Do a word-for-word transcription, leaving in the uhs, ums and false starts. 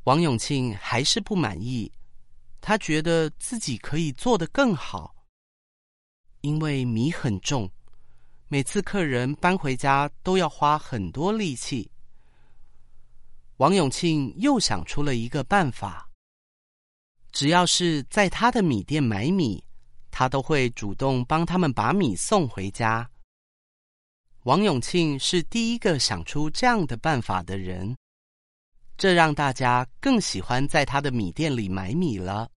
王永庆还是不满意，他觉得自己可以做得更好。因为米很重，每次客人搬回家都要花很多力气。王永庆又想出了一个办法，只要是在他的米店买米，他都会主动帮他们把米送回家。王永庆是第一个想出这样的办法的人，这让大家更喜欢在他的米店里买米了。